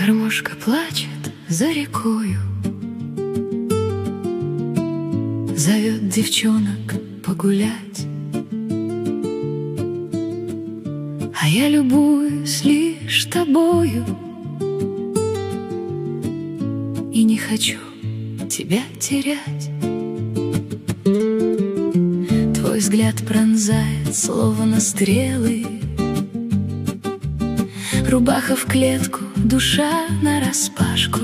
Гармошка плачет за рекою, зовет девчонок погулять, а я любуюсь лишь тобою и не хочу тебя терять. Твой взгляд пронзает словно стрелы, рубаха в клетку, душа нараспашку.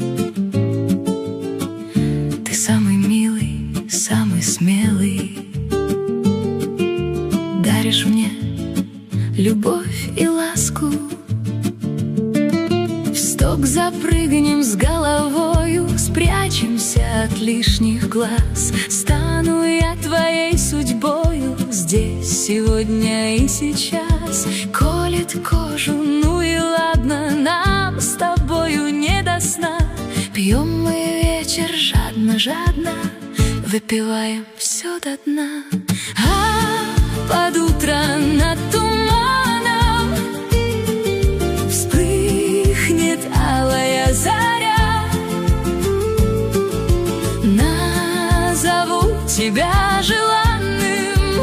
Ты самый милый, самый смелый, даришь мне любовь и ласку. В сток запрыгнем с головою, спрячемся от лишних глаз. Стану я твоей судьбою здесь, сегодня и сейчас. Колет кожу, ну и ладно, нам с тобою не до сна. Пьем мы вечер жадно-жадно, выпиваем все до дна. А под утро над туманом вспыхнет алая заря. Назову тебя желанным,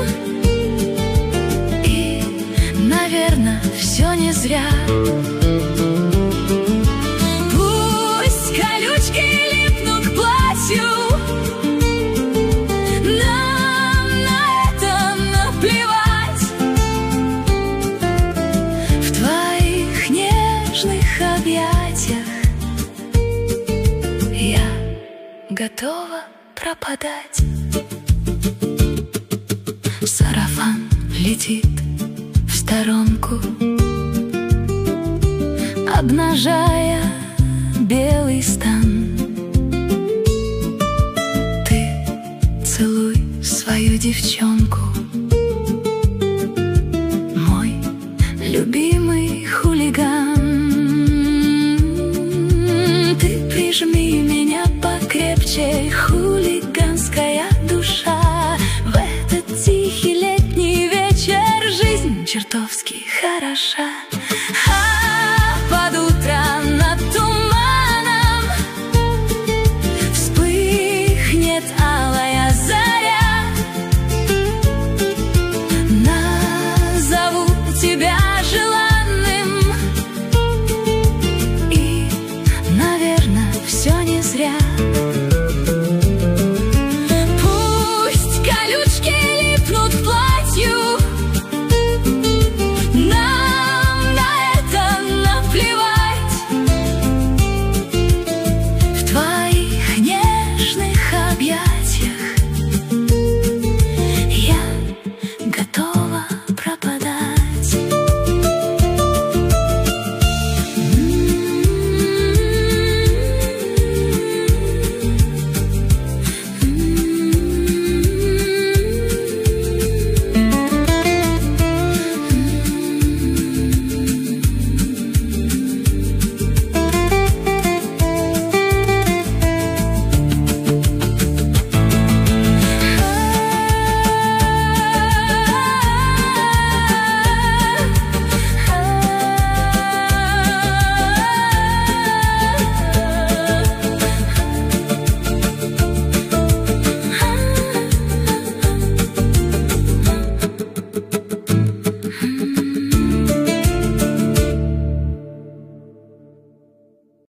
и, наверное, все не зря. Пусть колючки липнут к платью, нам на это наплевать. В твоих нежных объятиях я готова пропадать. Сарафан летит в сторонку, обнажая белый стан. Ты целуй свою девчонку, мой любимый хулиган. Ты прижми меня покрепче, хулиганская душа. В этот тихий летний вечер жизнь чертовски хороша.